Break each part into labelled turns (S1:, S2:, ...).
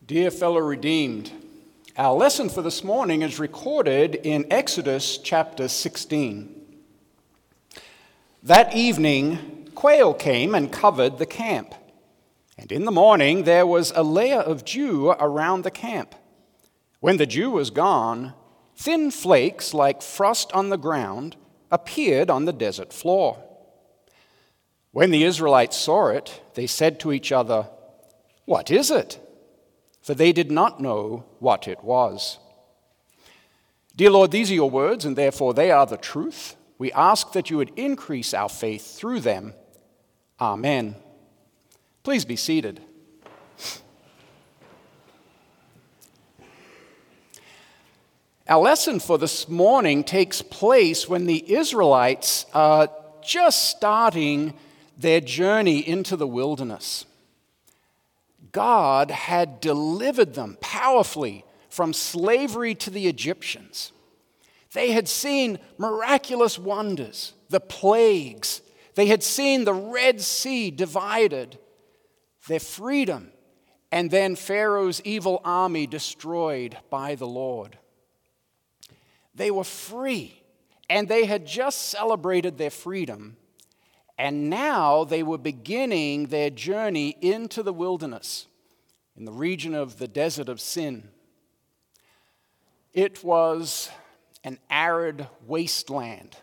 S1: Dear fellow redeemed, our lesson for this morning is recorded in Exodus chapter 16. That evening, quail came and covered the camp. And in the morning, there was a layer of dew around the camp. When the dew was gone, thin flakes like frost on the ground appeared on the desert floor. When the Israelites saw it, they said to each other, "What is it?" For they did not know what it was. Dear Lord, these are your words, and therefore they are the truth. We ask that you would increase our faith through them. Amen. Please be seated. Our lesson for this morning takes place when the Israelites are just starting their journey into the wilderness. God had delivered them powerfully from slavery to the Egyptians. They had seen miraculous wonders, the plagues. They had seen the Red Sea divided, their freedom, and then Pharaoh's evil army destroyed by the Lord. They were free, and they had just celebrated their freedom. And now they were beginning their journey into the wilderness in the region of the desert of Sin. It was an arid wasteland.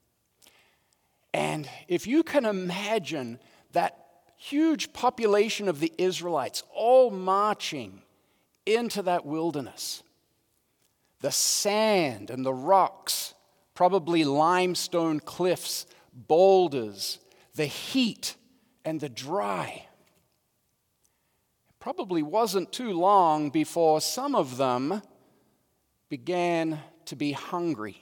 S1: And if you can imagine that huge population of the Israelites all marching into that wilderness, the sand and the rocks, probably limestone cliffs, boulders, the heat and the dry. It probably wasn't too long before some of them began to be hungry.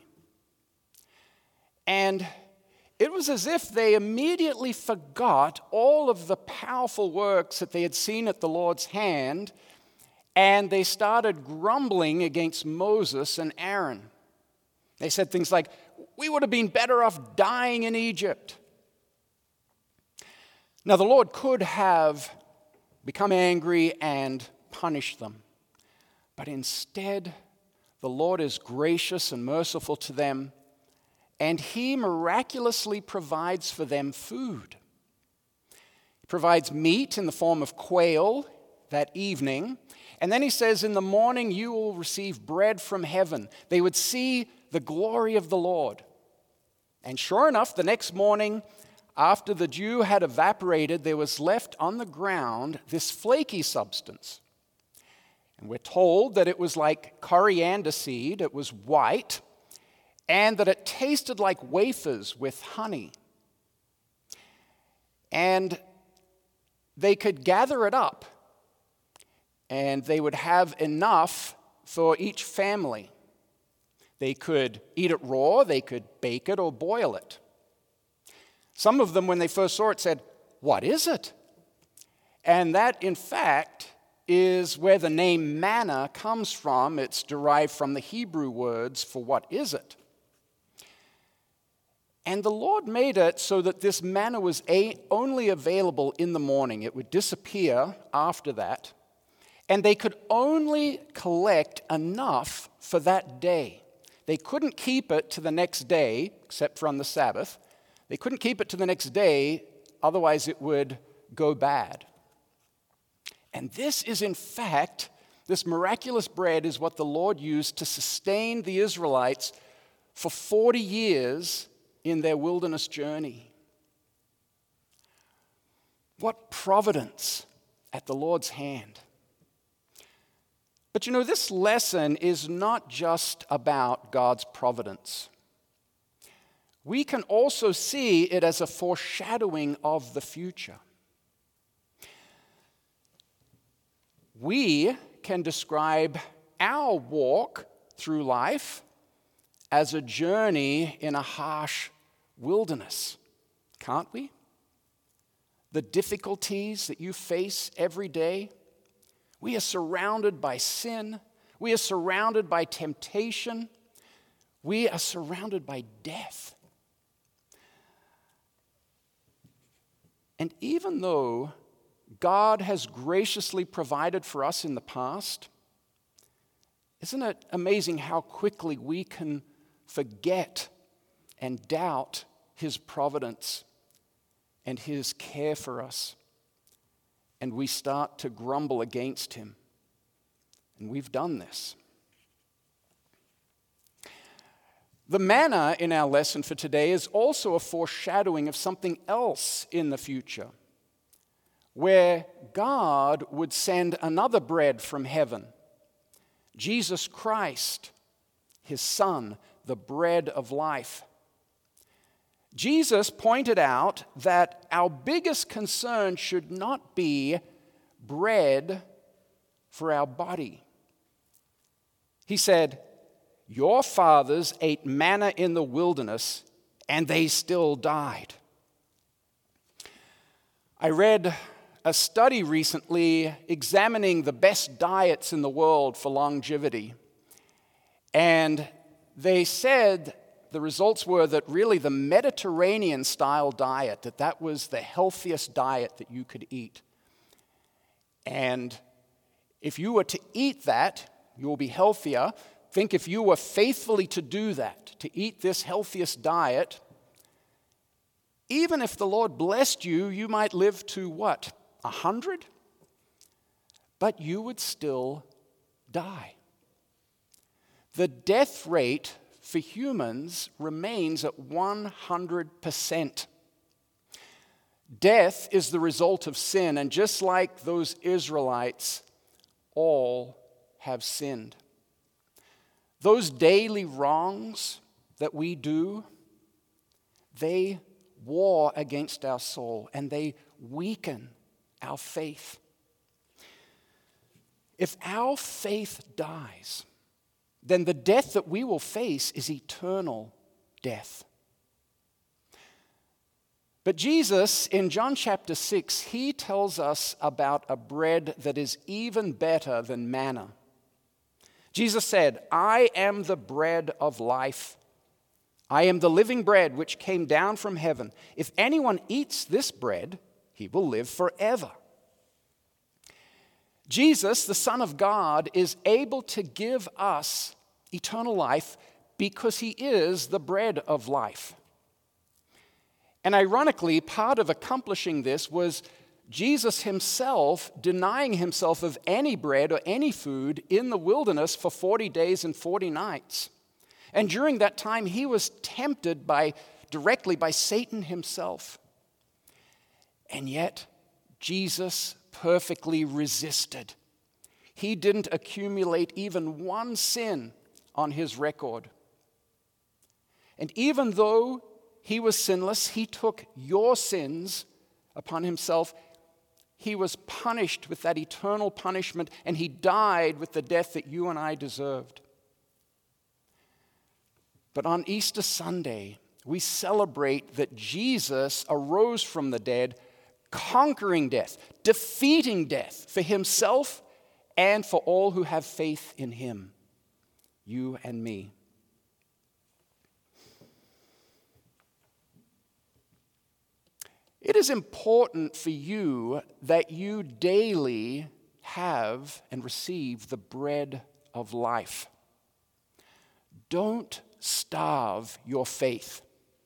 S1: And it was as if they immediately forgot all of the powerful works that they had seen at the Lord's hand, and they started grumbling against Moses and Aaron. They said things like, "We would have been better off dying in Egypt." Now, the Lord could have become angry and punished them, but instead, the Lord is gracious and merciful to them, and He miraculously provides for them food. He provides meat in the form of quail that evening, and then He says, "In the morning you will receive bread from heaven." They would see the glory of the Lord. And sure enough, the next morning, after the dew had evaporated, there was left on the ground this flaky substance. And we're told that it was like coriander seed, it was white, and that it tasted like wafers with honey. And they could gather it up, and they would have enough for each family. They could eat it raw, they could bake it or boil it. Some of them, when they first saw it, said, "What is it?" And that, in fact, is where the name manna comes from. It's derived from the Hebrew words for "what is it?" And the Lord made it so that this manna was only available in the morning. It would disappear after that. And they could only collect enough for that day. They couldn't keep it to the next day, except for on the Sabbath. They couldn't keep it to the next day, otherwise it would go bad. And this is, in fact, this miraculous bread is what the Lord used to sustain the Israelites for 40 years in their wilderness journey. What providence at the Lord's hand. But you know, this lesson is not just about God's providence. We can also see it as a foreshadowing of the future. We can describe our walk through life as a journey in a harsh wilderness, can't we? The difficulties that you face every day. We are surrounded by sin. We are surrounded by temptation. We are surrounded by death. And even though God has graciously provided for us in the past, isn't it amazing how quickly we can forget and doubt His providence and His care for us? And we start to grumble against Him. And we've done this. The manna in our lesson for today is also a foreshadowing of something else in the future, where God would send another bread from heaven, Jesus Christ, His Son, the bread of life. Jesus pointed out that our biggest concern should not be bread for our body. He said, "Your fathers ate manna in the wilderness, and they still died." I read a study recently examining the best diets in the world for longevity. And they said the results were that really the Mediterranean-style diet, that was the healthiest diet that you could eat. And if you were to eat that, you will be healthier. Think if you were faithfully to do that, to eat this healthiest diet, even if the Lord blessed you, you might live to what? 100? But you would still die. The death rate for humans remains at 100%. Death is the result of sin, and just like those Israelites, all have sinned. Those daily wrongs that we do, they war against our soul, and they weaken our faith. If our faith dies, then the death that we will face is eternal death. But Jesus, in John chapter 6, He tells us about a bread that is even better than manna. Jesus said, "I am the bread of life. I am the living bread which came down from heaven. If anyone eats this bread, he will live forever." Jesus, the Son of God, is able to give us eternal life because He is the bread of life. And ironically, part of accomplishing this was Jesus Himself denying Himself of any bread or any food in the wilderness for 40 days and 40 nights. And during that time, He was tempted directly by Satan himself. And yet, Jesus perfectly resisted. He didn't accumulate even one sin on His record. And even though He was sinless, He took your sins upon Himself. He was punished with that eternal punishment, and He died with the death that you and I deserved. But on Easter Sunday, we celebrate that Jesus arose from the dead, conquering death, defeating death for Himself and for all who have faith in Him, you and me. It is important for you that you daily have and receive the bread of life. Don't starve your faith.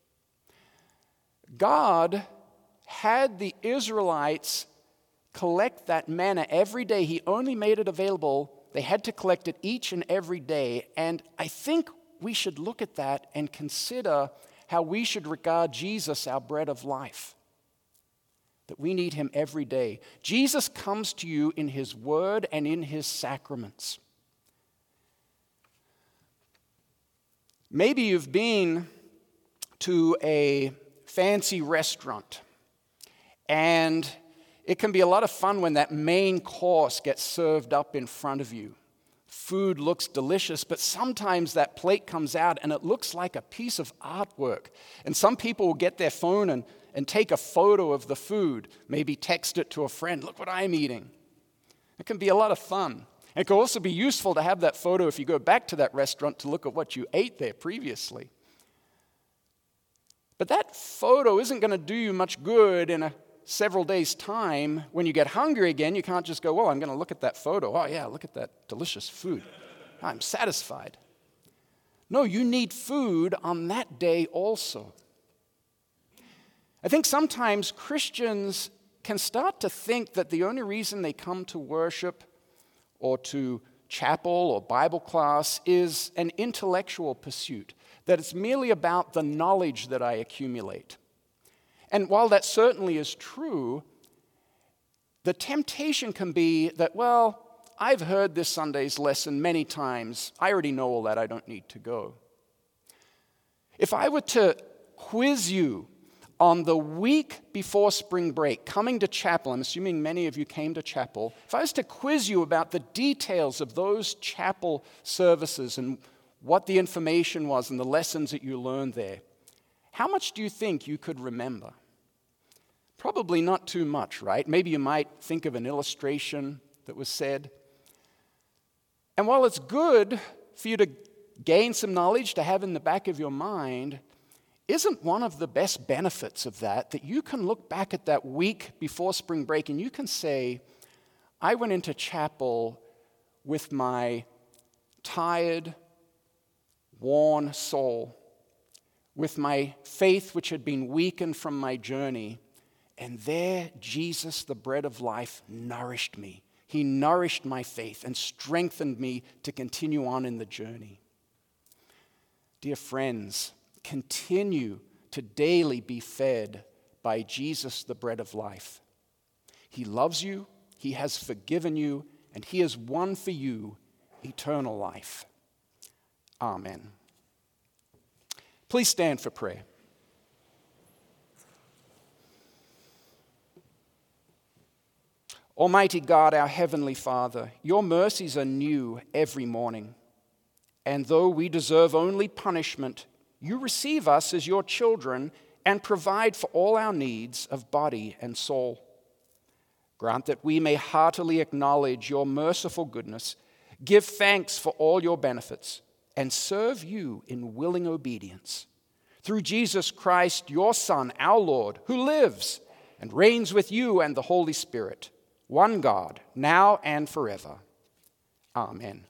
S1: God had the Israelites collect that manna every day. He only made it available. They had to collect it each and every day. And I think we should look at that and consider how we should regard Jesus, our bread of life. That we need Him every day. Jesus comes to you in His word and in His sacraments. Maybe you've been to a fancy restaurant, and it can be a lot of fun when that main course gets served up in front of you. Food looks delicious, but sometimes that plate comes out and it looks like a piece of artwork. And some people will get their phone and take a photo of the food, maybe text it to a friend, "Look what I'm eating." It can be a lot of fun. It can also be useful to have that photo if you go back to that restaurant to look at what you ate there previously. But that photo isn't going to do you much good in a several days' time, when you get hungry again, you can't just go, well, I'm going to look at that photo. Oh, yeah, look at that delicious food. I'm satisfied. No, you need food on that day also. I think sometimes Christians can start to think that the only reason they come to worship or to chapel or Bible class is an intellectual pursuit, that it's merely about the knowledge that I accumulate. And while that certainly is true, the temptation can be that, well, I've heard this Sunday's lesson many times. I already know all that. I don't need to go. If I were to quiz you on the week before spring break, coming to chapel, I'm assuming many of you came to chapel, if I was to quiz you about the details of those chapel services and what the information was and the lessons that you learned there, how much do you think you could remember? Probably not too much, right? Maybe you might think of an illustration that was said. And while it's good for you to gain some knowledge to have in the back of your mind, isn't one of the best benefits of that you can look back at that week before spring break and you can say, I went into chapel with my tired, worn soul, with my faith which had been weakened from my journey, and there Jesus, the bread of life, nourished me. He nourished my faith and strengthened me to continue on in the journey. Dear friends, continue to daily be fed by Jesus, the bread of life. He loves you, He has forgiven you, and He has won for you eternal life. Amen. Please stand for prayer. Almighty God, our Heavenly Father, your mercies are new every morning. And though we deserve only punishment, you receive us as your children and provide for all our needs of body and soul. Grant that we may heartily acknowledge your merciful goodness, give thanks for all your benefits, and serve you in willing obedience. Through Jesus Christ, your Son, our Lord, who lives and reigns with you and the Holy Spirit, one God, now and forever. Amen.